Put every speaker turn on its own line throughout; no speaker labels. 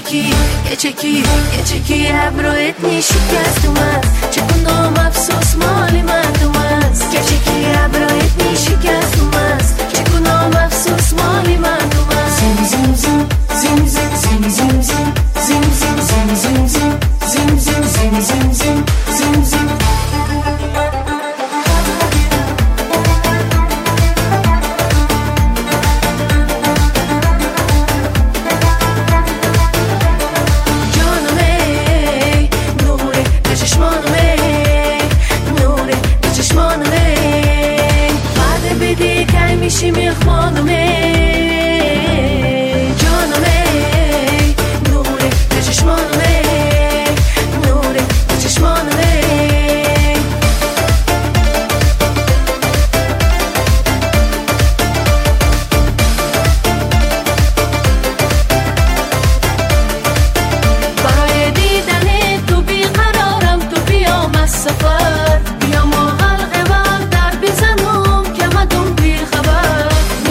چکی ابرویت نیشکست اومد چکندم افسوس مالی مردم است که چکی ابرویت نیشکست اومد چکندم افسوس مالی مردم است زیم زیم زیم زیم زیم زیم زیم زیم زیم زیم زیم زیم زیم زیم زیم زیم زیم زیم میشی میخوانمه جانمه نوره به چشمانمه نوره به چشمانمه برای دیدن تو بیقرارم تو بیام از سفر بیام و حلقه بر در بزنم که مدوم بی خبر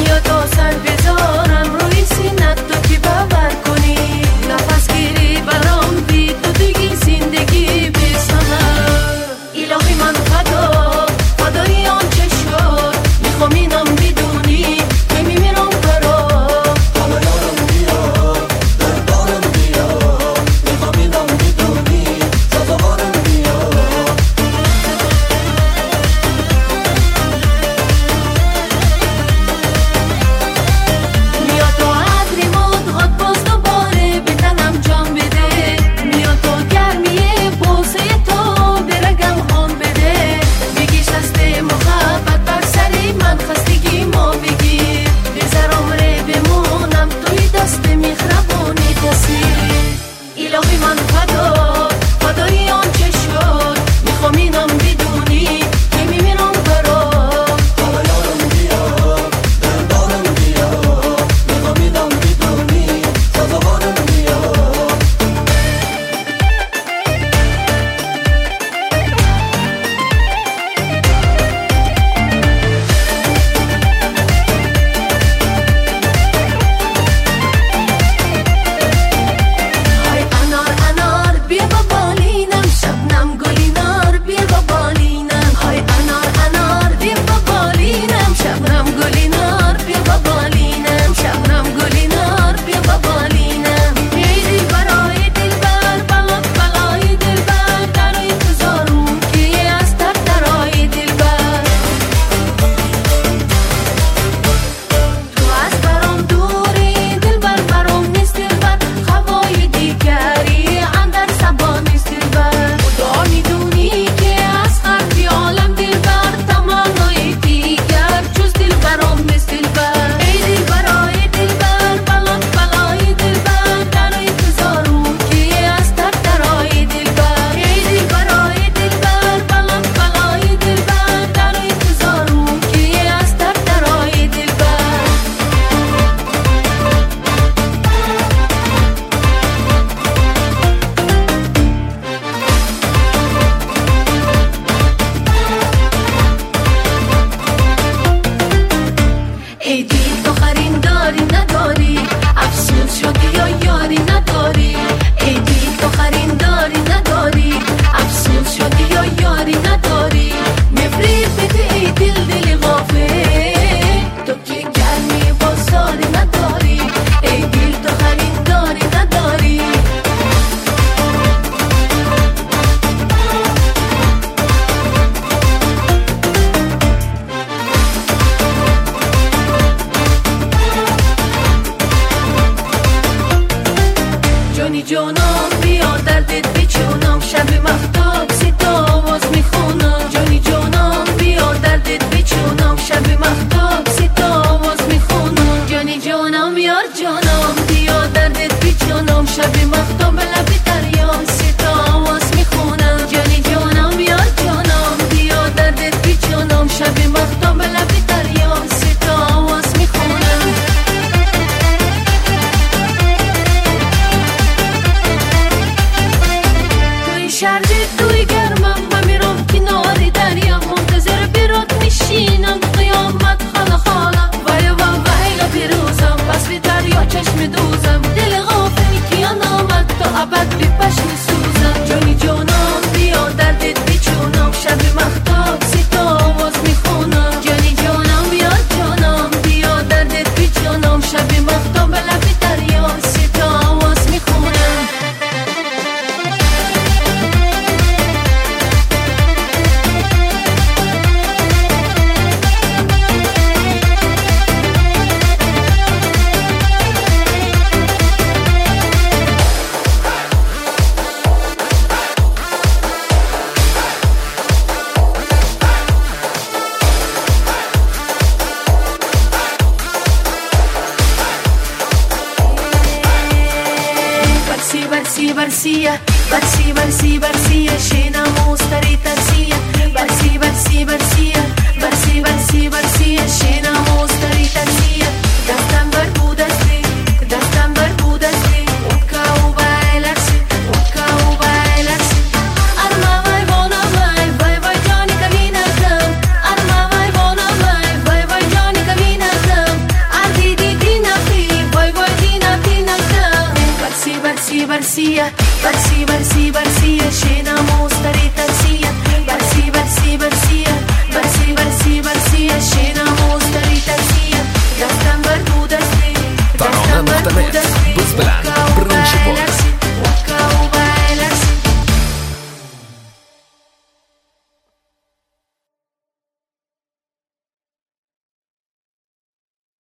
برسیه برسی برسی برسیه شینم مستری ترسیه برسی برسی برسیه